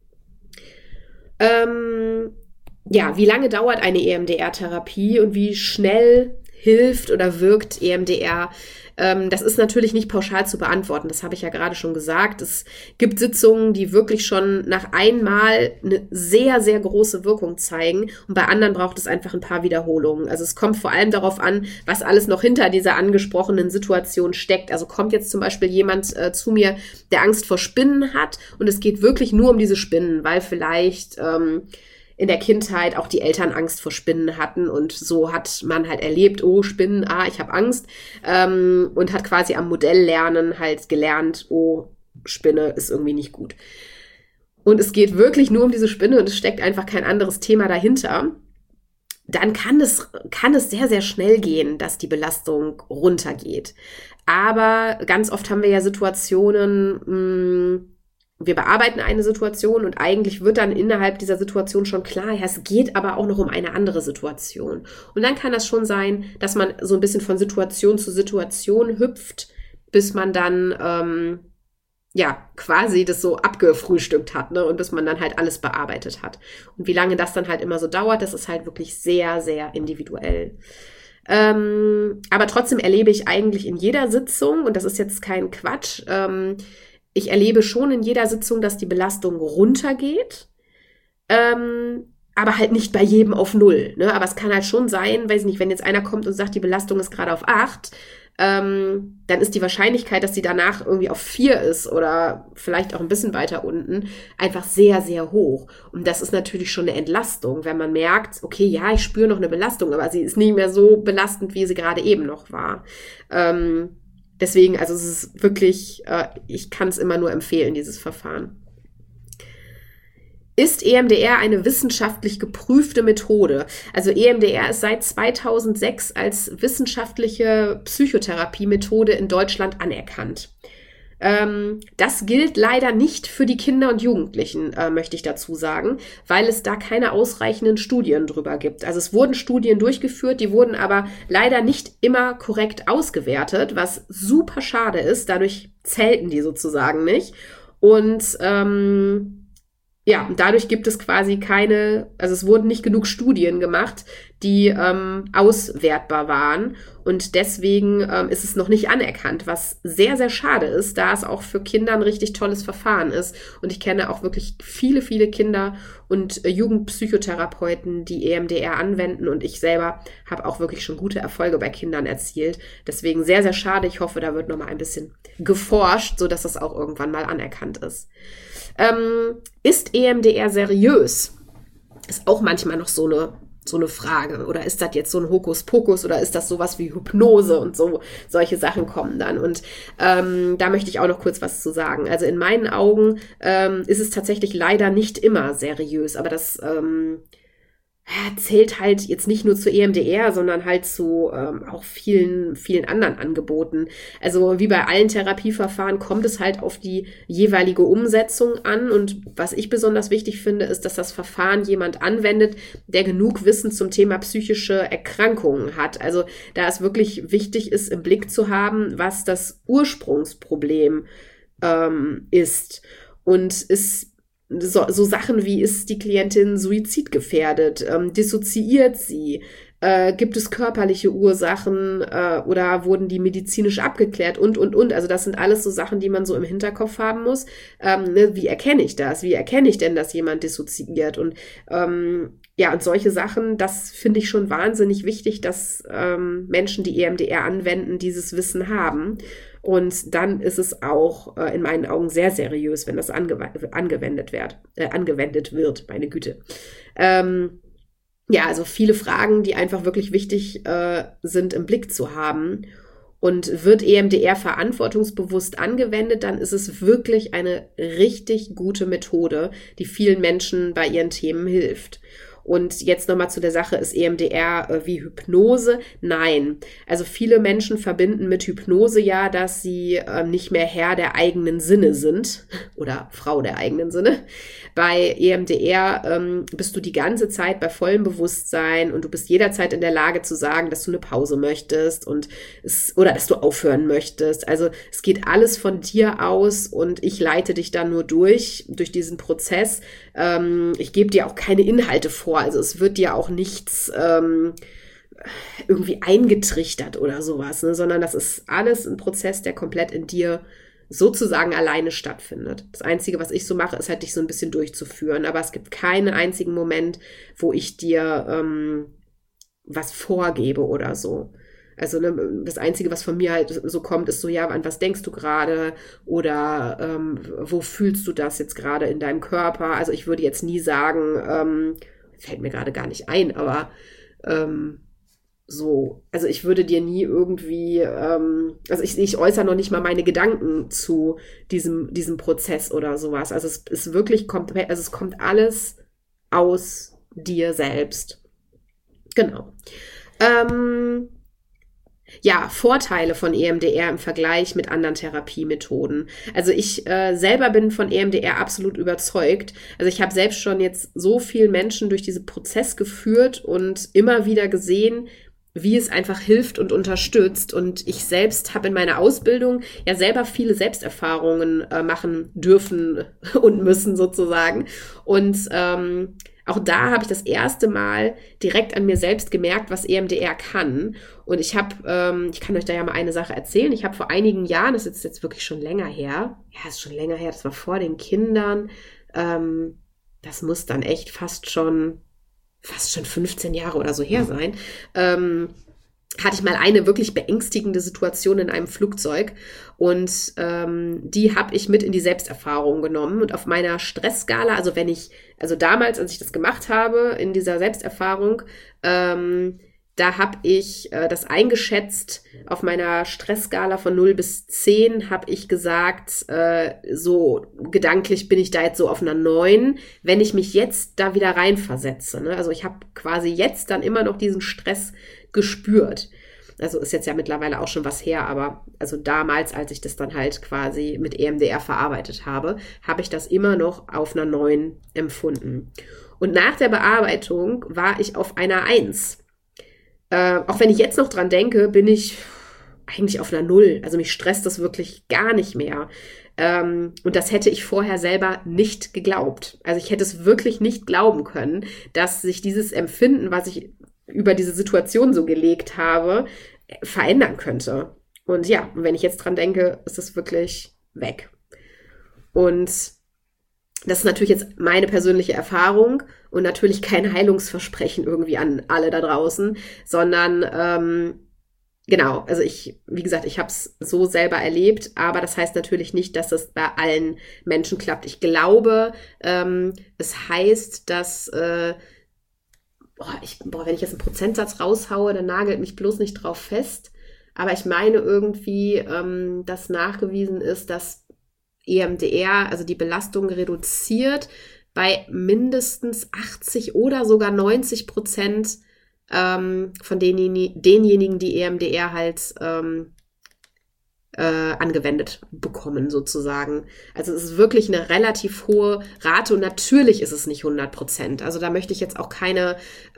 S2: Wie lange dauert eine EMDR-Therapie und wie schnell hilft oder wirkt EMDR? Das ist natürlich nicht pauschal zu beantworten. Das habe ich ja gerade schon gesagt. Es gibt Sitzungen, die wirklich schon nach einmal eine sehr, sehr große Wirkung zeigen. Und bei anderen braucht es einfach ein paar Wiederholungen. Also es kommt vor allem darauf an, was alles noch hinter dieser angesprochenen Situation steckt. Also kommt jetzt zum Beispiel jemand zu mir, der Angst vor Spinnen hat und es geht wirklich nur um diese Spinnen, weil vielleicht in der Kindheit auch die Eltern Angst vor Spinnen hatten und so hat man halt erlebt, oh, Spinnen, ich habe Angst und hat quasi am Modelllernen halt gelernt, oh, Spinne ist irgendwie nicht gut. Und es geht wirklich nur um diese Spinne und es steckt einfach kein anderes Thema dahinter. Dann kann es sehr, sehr schnell gehen, dass die Belastung runtergeht. Aber ganz oft haben wir ja Situationen, wir bearbeiten eine Situation und eigentlich wird dann innerhalb dieser Situation schon klar, es geht aber auch noch um eine andere Situation. Und dann kann das schon sein, dass man so ein bisschen von Situation zu Situation hüpft, bis man dann quasi das so abgefrühstückt hat, ne? Und bis man dann halt alles bearbeitet hat. Und wie lange das dann halt immer so dauert, das ist halt wirklich sehr, sehr individuell. Aber trotzdem erlebe ich eigentlich in jeder Sitzung, und das ist jetzt kein Quatsch, ich erlebe schon in jeder Sitzung, dass die Belastung runtergeht, aber halt nicht bei jedem auf 0. Ne? Aber es kann halt schon sein, weiß nicht, wenn jetzt einer kommt und sagt, die Belastung ist gerade auf 8, dann ist die Wahrscheinlichkeit, dass sie danach irgendwie auf 4 ist oder vielleicht auch ein bisschen weiter unten, einfach sehr, sehr hoch. Und das ist natürlich schon eine Entlastung, wenn man merkt, okay, ja, ich spüre noch eine Belastung, aber sie ist nicht mehr so belastend, wie sie gerade eben noch war. Deswegen, also es ist wirklich, ich kann es immer nur empfehlen, dieses Verfahren. Ist EMDR eine wissenschaftlich geprüfte Methode? Also EMDR ist seit 2006 als wissenschaftliche Psychotherapiemethode in Deutschland anerkannt. Das gilt leider nicht für die Kinder und Jugendlichen, möchte ich dazu sagen, weil es da keine ausreichenden Studien drüber gibt. Also es wurden Studien durchgeführt, die wurden aber leider nicht immer korrekt ausgewertet, was super schade ist. Dadurch zählten die sozusagen nicht. Und Ja, und dadurch gibt es quasi also es wurden nicht genug Studien gemacht, die auswertbar waren. Und deswegen ist es noch nicht anerkannt, was sehr, sehr schade ist, da es auch für Kinder ein richtig tolles Verfahren ist. Und ich kenne auch wirklich viele, viele Kinder und Jugendpsychotherapeuten, die EMDR anwenden. Und ich selber habe auch wirklich schon gute Erfolge bei Kindern erzielt. Deswegen sehr, sehr schade. Ich hoffe, da wird noch mal ein bisschen geforscht, sodass das auch irgendwann mal anerkannt ist. Ist EMDR seriös? Ist auch manchmal noch so eine Frage. Oder ist das jetzt so ein Hokuspokus oder ist das sowas wie Hypnose und solche Sachen kommen dann. Und da möchte ich auch noch kurz was zu sagen. Also in meinen Augen ist es tatsächlich leider nicht immer seriös, aber das zählt halt jetzt nicht nur zu EMDR, sondern halt zu auch vielen, vielen anderen Angeboten. Also wie bei allen Therapieverfahren kommt es halt auf die jeweilige Umsetzung an. Und was ich besonders wichtig finde, ist, dass das Verfahren jemand anwendet, der genug Wissen zum Thema psychische Erkrankungen hat. Also da es wirklich wichtig ist, im Blick zu haben, was das Ursprungsproblem ist. Und so Sachen wie, ist die Klientin suizidgefährdet, dissoziiert sie, gibt es körperliche Ursachen oder wurden die medizinisch abgeklärt und. Also das sind alles so Sachen, die man so im Hinterkopf haben muss. Wie erkenne ich das? Wie erkenne ich denn, dass jemand dissoziiert? Und und solche Sachen, das finde ich schon wahnsinnig wichtig, dass Menschen, die EMDR anwenden, dieses Wissen haben. Und dann ist es auch in meinen Augen sehr seriös, wenn das angewendet wird, meine Güte. Also viele Fragen, die einfach wirklich wichtig sind, im Blick zu haben. Und wird EMDR verantwortungsbewusst angewendet, dann ist es wirklich eine richtig gute Methode, die vielen Menschen bei ihren Themen hilft. Und jetzt nochmal zu der Sache, ist EMDR wie Hypnose? Nein. Also viele Menschen verbinden mit Hypnose ja, dass sie nicht mehr Herr der eigenen Sinne sind oder Frau der eigenen Sinne. Bei EMDR bist du die ganze Zeit bei vollem Bewusstsein und du bist jederzeit in der Lage zu sagen, dass du eine Pause möchtest oder dass du aufhören möchtest. Also es geht alles von dir aus und ich leite dich dann nur durch diesen Prozess. Ich gebe dir auch keine Inhalte vor. Also es wird dir auch nichts irgendwie eingetrichtert oder sowas, ne? Sondern das ist alles ein Prozess, der komplett in dir sozusagen alleine stattfindet. Das Einzige, was ich so mache, ist halt dich so ein bisschen durchzuführen. Aber es gibt keinen einzigen Moment, wo ich dir was vorgebe oder so. Also das Einzige, was von mir halt so kommt, ist so, ja, an was denkst du gerade oder wo fühlst du das jetzt gerade in deinem Körper? Also ich würde jetzt nie sagen, fällt mir gerade gar nicht ein, aber also ich würde dir nie irgendwie, also ich äußere noch nicht mal meine Gedanken zu diesem Prozess oder sowas. Also es ist wirklich komplett, also es kommt alles aus dir selbst. Genau. Vorteile von EMDR im Vergleich mit anderen Therapiemethoden. Also ich selber bin von EMDR absolut überzeugt. Also ich habe selbst schon jetzt so viele Menschen durch diesen Prozess geführt und immer wieder gesehen, wie es einfach hilft und unterstützt. Und ich selbst habe in meiner Ausbildung ja selber viele Selbsterfahrungen machen dürfen und müssen sozusagen. Und auch da habe ich das erste Mal direkt an mir selbst gemerkt, was EMDR kann. Und ich kann euch da ja mal eine Sache erzählen. Ich habe vor einigen Jahren, das ist jetzt wirklich schon länger her, das war vor den Kindern, das muss dann echt fast schon 15 Jahre oder so her sein, hatte ich mal eine wirklich beängstigende Situation in einem Flugzeug und die habe ich mit in die Selbsterfahrung genommen und auf meiner Stressskala, also damals, als ich das gemacht habe in dieser Selbsterfahrung, da habe ich das eingeschätzt, auf meiner Stressskala von 0 bis 10 habe ich gesagt, so gedanklich bin ich da jetzt so auf einer 9, wenn ich mich jetzt da wieder reinversetze. Ne? Also ich habe quasi jetzt dann immer noch diesen Stress gespürt. Also ist jetzt ja mittlerweile auch schon was her, aber also damals, als ich das dann halt quasi mit EMDR verarbeitet habe, habe ich das immer noch auf einer 9 empfunden. Und nach der Bearbeitung war ich auf einer 1. Auch wenn ich jetzt noch dran denke, bin ich eigentlich auf einer Null. Also mich stresst das wirklich gar nicht mehr. Und das hätte ich vorher selber nicht geglaubt. Also ich hätte es wirklich nicht glauben können, dass sich dieses Empfinden, was ich über diese Situation so gelegt habe, verändern könnte. Und ja, wenn ich jetzt dran denke, ist es wirklich weg. Und das ist natürlich jetzt meine persönliche Erfahrung und natürlich kein Heilungsversprechen irgendwie an alle da draußen, sondern genau, also wie gesagt, ich habe es so selber erlebt, aber das heißt natürlich nicht, dass es bei allen Menschen klappt. Ich glaube, es heißt, dass, wenn ich jetzt einen Prozentsatz raushaue, dann nagelt mich bloß nicht drauf fest. Aber ich meine irgendwie, dass nachgewiesen ist, dass EMDR, also die Belastung reduziert bei mindestens 80 oder sogar 90% von denjenigen, die EMDR halt angewendet bekommen sozusagen. Also es ist wirklich eine relativ hohe Rate und natürlich ist es nicht 100%. Also da möchte ich jetzt auch keinen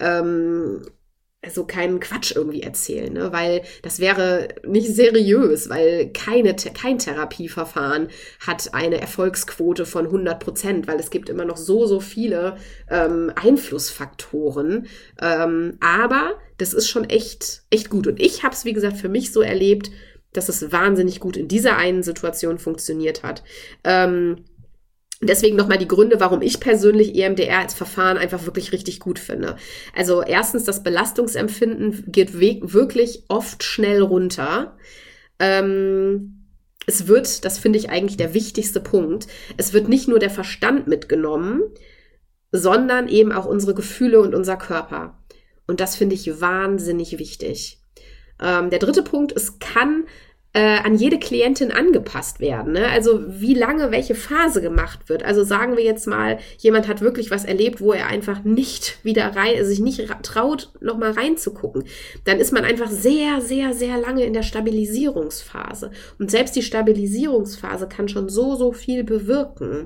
S2: Quatsch irgendwie erzählen, ne? Weil das wäre nicht seriös, weil kein Therapieverfahren hat eine Erfolgsquote von 100%, weil es gibt immer noch so viele Einflussfaktoren. Aber das ist schon echt gut. Und ich habe es, wie gesagt, für mich so erlebt, dass es wahnsinnig gut in dieser einen Situation funktioniert hat. Deswegen nochmal die Gründe, warum ich persönlich EMDR als Verfahren einfach wirklich richtig gut finde. Also erstens, das Belastungsempfinden geht wirklich oft schnell runter. Es wird, das finde ich eigentlich der wichtigste Punkt, es wird nicht nur der Verstand mitgenommen, sondern eben auch unsere Gefühle und unser Körper. Und das finde ich wahnsinnig wichtig. Der dritte Punkt, es kann an jede Klientin angepasst werden, ne? Also wie lange welche Phase gemacht wird. Also sagen wir jetzt mal, jemand hat wirklich was erlebt, wo er einfach nicht wieder sich nicht traut, nochmal reinzugucken. Dann ist man einfach sehr, sehr, sehr lange in der Stabilisierungsphase. Und selbst die Stabilisierungsphase kann schon so viel bewirken.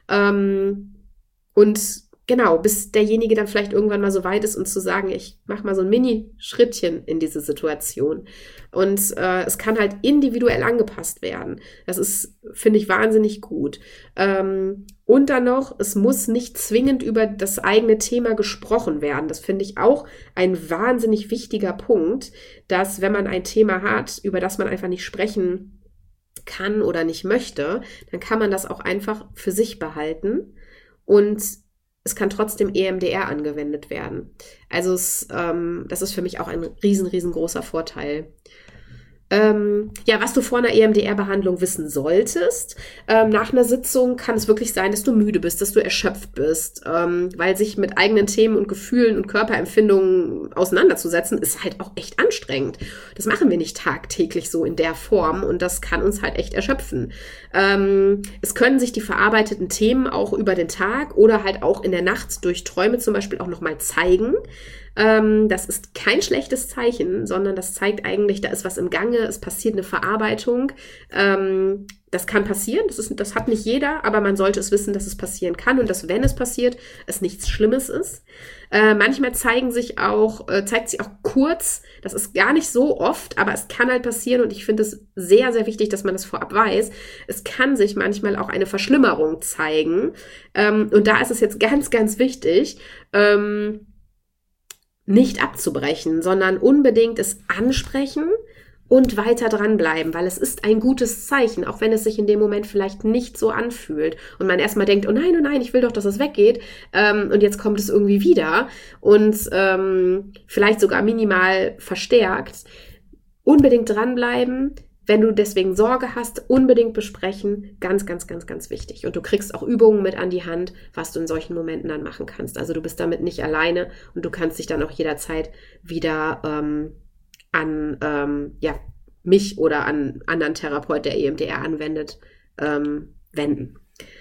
S2: Und genau, bis derjenige dann vielleicht irgendwann mal so weit ist, zu sagen, ich mache mal so ein Mini-Schrittchen in diese Situation. Und es kann halt individuell angepasst werden. Das ist, finde ich, wahnsinnig gut. Und dann noch, es muss nicht zwingend über das eigene Thema gesprochen werden. Das finde ich auch ein wahnsinnig wichtiger Punkt, dass wenn man ein Thema hat, über das man einfach nicht sprechen kann oder nicht möchte, dann kann man das auch einfach für sich behalten und es kann trotzdem EMDR angewendet werden. Also das ist für mich auch ein riesengroßer Vorteil. Was du vor einer EMDR-Behandlung wissen solltest. Nach einer Sitzung kann es wirklich sein, dass du müde bist, dass du erschöpft bist, weil sich mit eigenen Themen und Gefühlen und Körperempfindungen auseinanderzusetzen, ist halt auch echt anstrengend. Das machen wir nicht tagtäglich so in der Form und das kann uns halt echt erschöpfen. Es können sich die verarbeiteten Themen auch über den Tag oder halt auch in der Nacht durch Träume zum Beispiel auch nochmal zeigen. Das ist kein schlechtes Zeichen, sondern das zeigt eigentlich, da ist was im Gange, es passiert eine Verarbeitung. Das kann passieren, das hat nicht jeder, aber man sollte es wissen, dass es passieren kann und dass, wenn es passiert, es nichts Schlimmes ist. Manchmal zeigt sich auch kurz, das ist gar nicht so oft, aber es kann halt passieren und ich finde es sehr, sehr wichtig, dass man das vorab weiß. Es kann sich manchmal auch eine Verschlimmerung zeigen und da ist es jetzt ganz, ganz wichtig, nicht abzubrechen, sondern unbedingt es ansprechen und weiter dranbleiben, weil es ist ein gutes Zeichen, auch wenn es sich in dem Moment vielleicht nicht so anfühlt und man erstmal denkt, oh nein, ich will doch, dass es weggeht und jetzt kommt es irgendwie wieder und vielleicht sogar minimal verstärkt. Unbedingt dranbleiben. Wenn du deswegen Sorge hast, unbedingt besprechen. Ganz, ganz, ganz, ganz wichtig. Und du kriegst auch Übungen mit an die Hand, was du in solchen Momenten dann machen kannst. Also du bist damit nicht alleine und du kannst dich dann auch jederzeit wieder an mich oder an anderen Therapeut, der EMDR anwendet, wenden.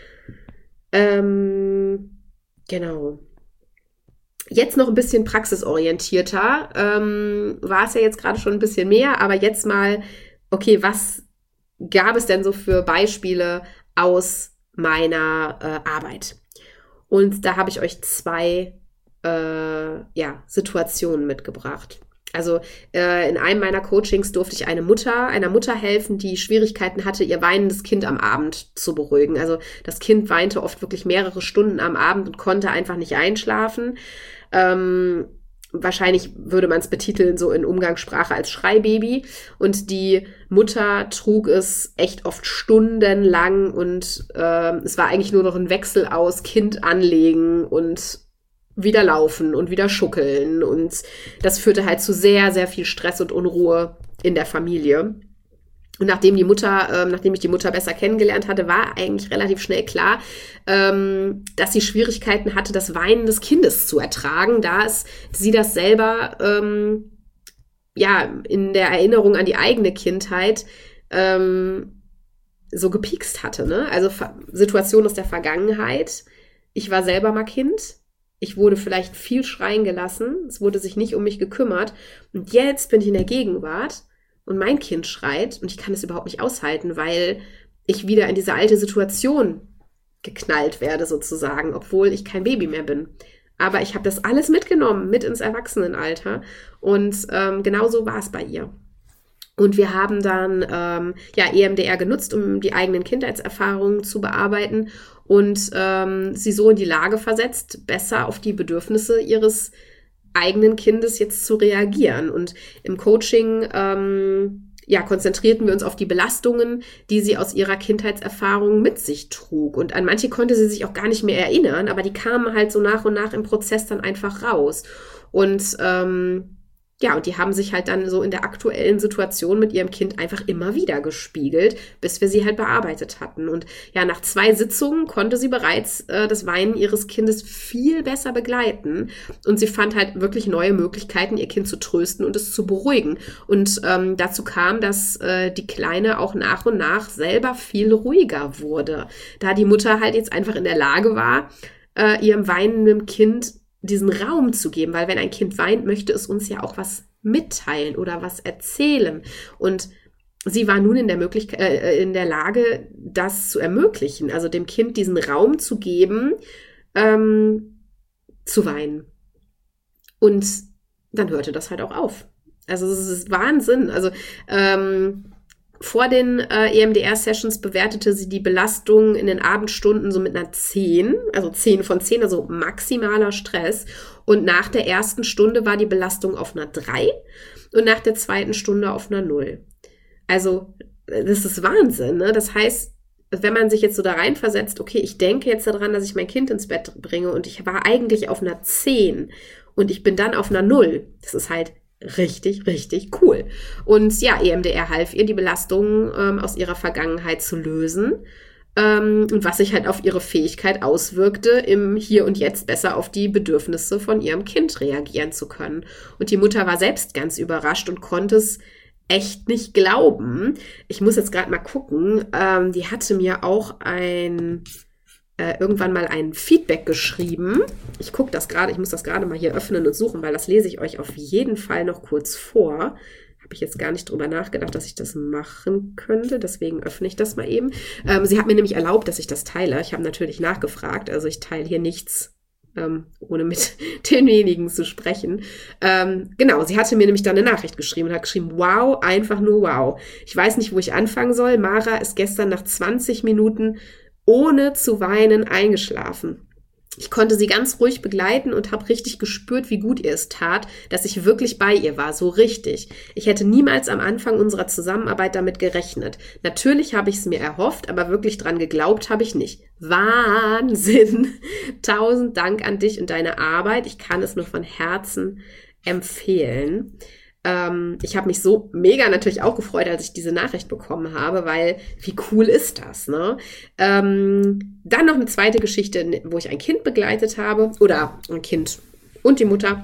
S2: Genau. Jetzt noch ein bisschen praxisorientierter. War es ja jetzt gerade schon ein bisschen mehr, aber jetzt mal, okay, was gab es denn so für Beispiele aus meiner Arbeit? Und da habe ich euch zwei Situationen mitgebracht. Also in einem meiner Coachings durfte ich einer Mutter helfen, die Schwierigkeiten hatte, ihr weinendes Kind am Abend zu beruhigen. Also das Kind weinte oft wirklich mehrere Stunden am Abend und konnte einfach nicht einschlafen. Wahrscheinlich würde man es betiteln, so in Umgangssprache als Schreibaby. Und die Mutter trug es echt oft stundenlang und es war eigentlich nur noch ein Wechsel aus Kind anlegen und wieder laufen und wieder schuckeln. Und das führte halt zu sehr, sehr viel Stress und Unruhe in der Familie. Und nachdem ich die Mutter besser kennengelernt hatte, war eigentlich relativ schnell klar, dass sie Schwierigkeiten hatte, das Weinen des Kindes zu ertragen, da sie das selber in der Erinnerung an die eigene Kindheit so gepiekst hatte. Ne? Also Situation aus der Vergangenheit. Ich war selber mal Kind. Ich wurde vielleicht viel schreien gelassen. Es wurde sich nicht um mich gekümmert. Und jetzt bin ich in der Gegenwart und mein Kind schreit und ich kann es überhaupt nicht aushalten, weil ich wieder in diese alte Situation geknallt werde sozusagen, obwohl ich kein Baby mehr bin. Aber ich habe das alles mitgenommen, mit ins Erwachsenenalter. Und genauso war es bei ihr. Und wir haben dann EMDR genutzt, um die eigenen Kindheitserfahrungen zu bearbeiten und sie so in die Lage versetzt, besser auf die Bedürfnisse ihres eigenen Kindes jetzt zu reagieren. Und im Coaching konzentrierten wir uns auf die Belastungen, die sie aus ihrer Kindheitserfahrung mit sich trug. Und an manche konnte sie sich auch gar nicht mehr erinnern, aber die kamen halt so nach und nach im Prozess dann einfach raus. Und und die haben sich halt dann so in der aktuellen Situation mit ihrem Kind einfach immer wieder gespiegelt, bis wir sie halt bearbeitet hatten. Und ja, nach 2 Sitzungen konnte sie bereits das Weinen ihres Kindes viel besser begleiten. Und sie fand halt wirklich neue Möglichkeiten, ihr Kind zu trösten und es zu beruhigen. Und dazu kam, dass die Kleine auch nach und nach selber viel ruhiger wurde, da die Mutter halt jetzt einfach in der Lage war, ihrem weinenden Kind diesen Raum zu geben, weil wenn ein Kind weint, möchte es uns ja auch was mitteilen oder was erzählen. Und sie war nun in der Lage, das zu ermöglichen, also dem Kind diesen Raum zu geben, zu weinen. Und dann hörte das halt auch auf. Also es ist Wahnsinn. Also vor den EMDR-Sessions bewertete sie die Belastung in den Abendstunden so mit einer 10, also 10 von 10, also maximaler Stress. Und nach der ersten Stunde war die Belastung auf einer 3 und nach der zweiten Stunde auf einer 0. Also das ist Wahnsinn, ne? Das heißt, wenn man sich jetzt so da reinversetzt, okay, ich denke jetzt daran, dass ich mein Kind ins Bett bringe und ich war eigentlich auf einer 10 und ich bin dann auf einer 0. Das ist halt richtig, richtig cool. Und ja, EMDR half ihr, die Belastungen aus ihrer Vergangenheit zu lösen und was sich halt auf ihre Fähigkeit auswirkte, im Hier und Jetzt besser auf die Bedürfnisse von ihrem Kind reagieren zu können. Und die Mutter war selbst ganz überrascht und konnte es echt nicht glauben. Ich muss jetzt gerade mal gucken. Die hatte mir auch irgendwann mal ein Feedback geschrieben. Ich gucke das gerade, ich muss das gerade mal hier öffnen und suchen, weil das lese ich euch auf jeden Fall noch kurz vor. Habe ich jetzt gar nicht drüber nachgedacht, dass ich das machen könnte. Deswegen öffne ich das mal eben. Sie hat mir nämlich erlaubt, dass ich das teile. Ich habe natürlich nachgefragt. Also ich teile hier nichts, ohne mit denjenigen zu sprechen. Genau, sie hatte mir nämlich dann eine Nachricht geschrieben und hat geschrieben, wow, einfach nur wow. Ich weiß nicht, wo ich anfangen soll. Mara ist gestern nach 20 Minuten ohne zu weinen eingeschlafen. Ich konnte sie ganz ruhig begleiten und habe richtig gespürt, wie gut ihr es tat, dass ich wirklich bei ihr war, so richtig. Ich hätte niemals am Anfang unserer Zusammenarbeit damit gerechnet. Natürlich habe ich es mir erhofft, aber wirklich dran geglaubt habe ich nicht. Wahnsinn! 1000 Dank an dich und deine Arbeit. Ich kann es nur von Herzen empfehlen. Ich habe mich so mega natürlich auch gefreut, als ich diese Nachricht bekommen habe, weil wie cool ist das, ne? Dann noch eine zweite Geschichte, wo ich ein Kind begleitet habe, oder ein Kind und die Mutter.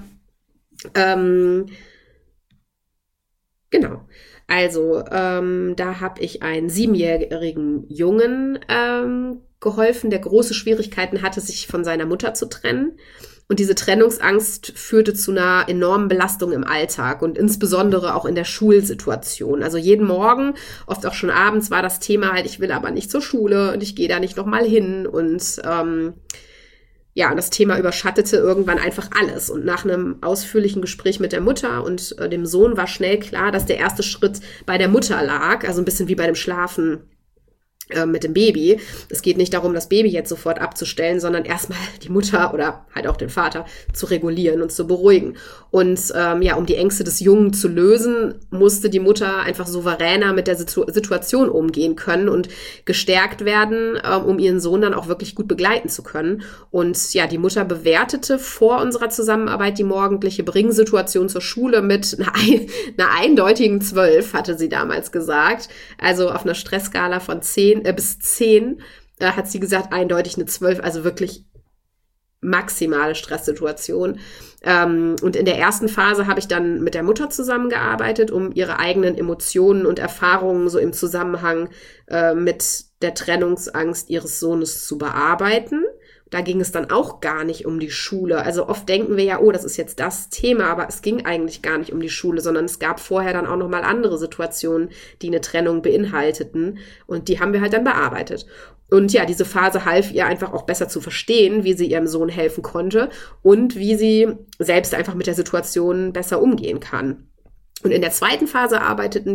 S2: Genau. Also da habe ich einen 7-jährigen Jungen geholfen, der große Schwierigkeiten hatte, sich von seiner Mutter zu trennen. Und diese Trennungsangst führte zu einer enormen Belastung im Alltag und insbesondere auch in der Schulsituation. Also jeden Morgen, oft auch schon abends, war das Thema halt, ich will aber nicht zur Schule und ich gehe da nicht nochmal hin. Und Ja, das Thema überschattete irgendwann einfach alles. Und nach einem ausführlichen Gespräch mit der Mutter und dem Sohn war schnell klar, dass der erste Schritt bei der Mutter lag. Also ein bisschen wie bei dem Schlafen mit dem Baby. Es geht nicht darum, das Baby jetzt sofort abzustellen, sondern erstmal die Mutter oder halt auch den Vater zu regulieren und zu beruhigen. Und um die Ängste des Jungen zu lösen, musste die Mutter einfach souveräner mit der Situation umgehen können und gestärkt werden, um ihren Sohn dann auch wirklich gut begleiten zu können. Und ja, die Mutter bewertete vor unserer Zusammenarbeit die morgendliche Bringsituation zur Schule mit einer eindeutigen 12, hatte sie damals gesagt. Also auf einer Stressskala von 10 bis 10 hat sie gesagt, eindeutig eine 12, also wirklich maximale Stresssituation. Und in der ersten Phase habe ich dann mit der Mutter zusammengearbeitet, um ihre eigenen Emotionen und Erfahrungen so im Zusammenhang mit der Trennungsangst ihres Sohnes zu bearbeiten. Da ging es dann auch gar nicht um die Schule. Also oft denken wir ja, oh, das ist jetzt das Thema, aber es ging eigentlich gar nicht um die Schule, sondern es gab vorher dann auch nochmal andere Situationen, die eine Trennung beinhalteten. Und die haben wir halt dann bearbeitet. Und ja, diese Phase half ihr einfach auch besser zu verstehen, wie sie ihrem Sohn helfen konnte und wie sie selbst einfach mit der Situation besser umgehen kann. Und in der zweiten Phase habe ich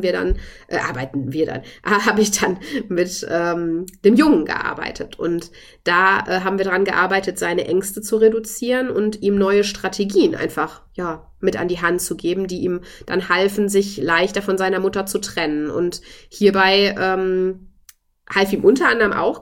S2: dann mit dem Jungen gearbeitet. Und da haben wir daran gearbeitet, seine Ängste zu reduzieren und ihm neue Strategien einfach mit an die Hand zu geben, die ihm dann halfen, sich leichter von seiner Mutter zu trennen. Und hierbei half ihm unter anderem auch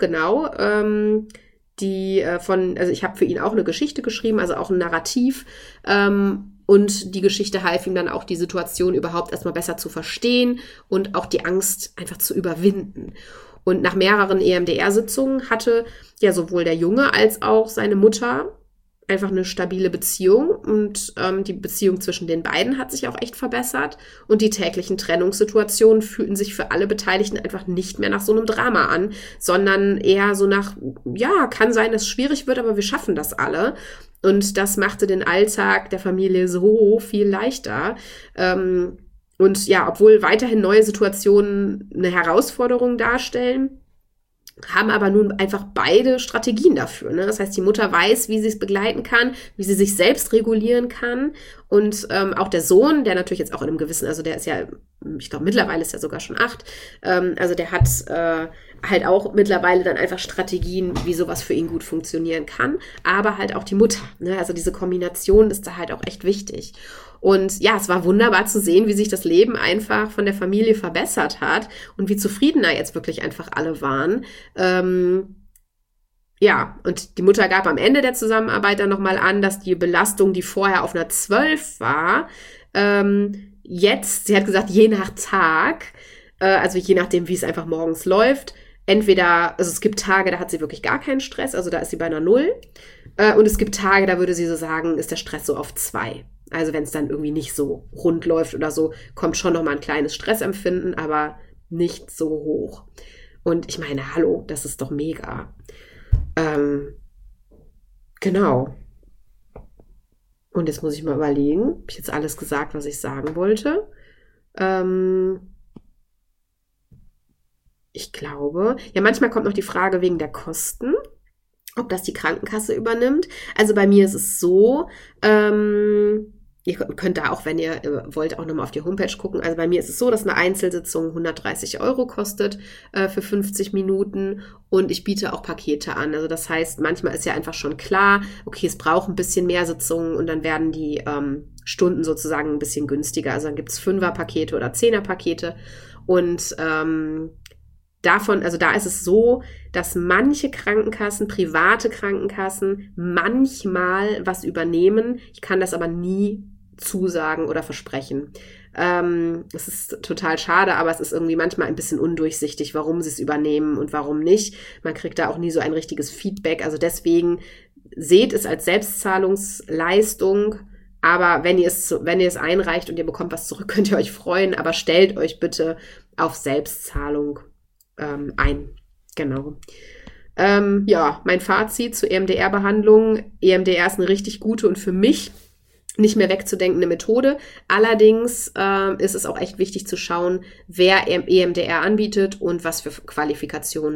S2: ich habe für ihn auch eine Geschichte geschrieben, also auch ein Narrativ, und die Geschichte half ihm dann auch, die Situation überhaupt erstmal besser zu verstehen und auch die Angst einfach zu überwinden. Und nach mehreren EMDR-Sitzungen hatte ja sowohl der Junge als auch seine Mutter einfach eine stabile Beziehung und die Beziehung zwischen den beiden hat sich auch echt verbessert und die täglichen Trennungssituationen fühlten sich für alle Beteiligten einfach nicht mehr nach so einem Drama an, sondern eher so nach, kann sein, dass es schwierig wird, aber wir schaffen das alle. Und das machte den Alltag der Familie so viel leichter. Und ja, obwohl weiterhin neue Situationen eine Herausforderung darstellen, haben aber nun einfach beide Strategien dafür. Ne? Das heißt, die Mutter weiß, wie sie es begleiten kann, wie sie sich selbst regulieren kann. Und auch der Sohn, der natürlich jetzt auch in einem gewissen, also der ist ja, ich glaube mittlerweile ist er sogar schon 8, also der hat halt auch mittlerweile dann einfach Strategien, wie sowas für ihn gut funktionieren kann. Aber halt auch die Mutter. Ne? Also diese Kombination ist da halt auch echt wichtig. Und ja, es war wunderbar zu sehen, wie sich das Leben einfach von der Familie verbessert hat und wie zufriedener jetzt wirklich einfach alle waren. Und die Mutter gab am Ende der Zusammenarbeit dann nochmal an, dass die Belastung, die vorher auf einer 12 war, jetzt, sie hat gesagt, je nach Tag, also je nachdem, wie es einfach morgens läuft, entweder, also es gibt Tage, da hat sie wirklich gar keinen Stress, also da ist sie bei einer 0. Und es gibt Tage, da würde sie so sagen, ist der Stress so auf 2. Also wenn es dann irgendwie nicht so rund läuft oder so, kommt schon nochmal ein kleines Stressempfinden, aber nicht so hoch. Und ich meine, hallo, das ist doch mega. Genau. Und jetzt muss ich mal überlegen, habe ich jetzt alles gesagt, was ich sagen wollte? Ich glaube, ja, manchmal kommt noch die Frage wegen der Kosten, ob das die Krankenkasse übernimmt. Also bei mir ist es so, ihr könnt da auch, wenn ihr wollt, auch nochmal auf die Homepage gucken. Also bei mir ist es so, dass eine Einzelsitzung 130 € kostet für 50 Minuten und ich biete auch Pakete an. Also das heißt, manchmal ist ja einfach schon klar, okay, es braucht ein bisschen mehr Sitzungen und dann werden die Stunden sozusagen ein bisschen günstiger. Also dann gibt es 5er-Pakete oder 10er-Pakete und davon, also da ist es so, dass manche Krankenkassen, private Krankenkassen, manchmal was übernehmen. Ich kann das aber nie zusagen oder versprechen. Es ist total schade, aber es ist irgendwie manchmal ein bisschen undurchsichtig, warum sie es übernehmen und warum nicht. Man kriegt da auch nie so ein richtiges Feedback. Also deswegen seht es als Selbstzahlungsleistung. Aber wenn ihr es einreicht und ihr bekommt was zurück, könnt ihr euch freuen. Aber stellt euch bitte auf Selbstzahlung ein. Genau. Mein Fazit zur EMDR-Behandlung. EMDR ist eine richtig gute und für mich nicht mehr wegzudenkende Methode. Allerdings ist es auch echt wichtig zu schauen, wer EMDR anbietet und was für Qualifikationen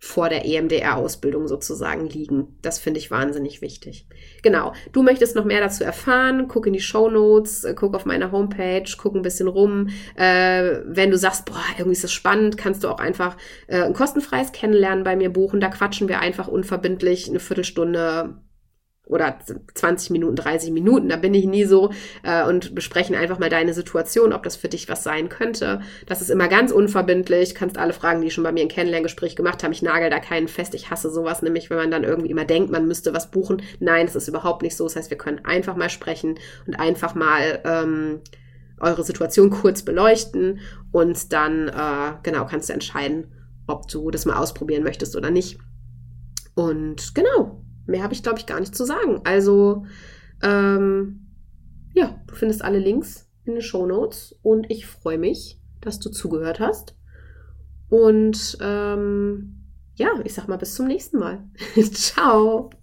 S2: vor der EMDR-Ausbildung sozusagen liegen. Das finde ich wahnsinnig wichtig. Genau, du möchtest noch mehr dazu erfahren, guck in die Shownotes, guck auf meiner Homepage, guck ein bisschen rum. Wenn du sagst, boah, irgendwie ist das spannend, kannst du auch einfach ein kostenfreies Kennenlernen bei mir buchen. Da quatschen wir einfach unverbindlich eine Viertelstunde oder 20 Minuten, 30 Minuten, da bin ich nie so, und besprechen einfach mal deine Situation, ob das für dich was sein könnte. Das ist immer ganz unverbindlich, kannst alle fragen, die schon bei mir ein Kennenlerngespräch gemacht haben. Ich nagel da keinen fest, ich hasse sowas, nämlich wenn man dann irgendwie immer denkt, man müsste was buchen. Nein, das ist überhaupt nicht so. Das heißt, wir können einfach mal sprechen und einfach mal eure Situation kurz beleuchten und dann, genau, kannst du entscheiden, ob du das mal ausprobieren möchtest oder nicht. Und genau, mehr habe ich, glaube ich, gar nicht zu sagen. Also, ja, du findest alle Links in den Shownotes und ich freue mich, dass du zugehört hast. Und ja, ich sag mal bis zum nächsten Mal. Ciao!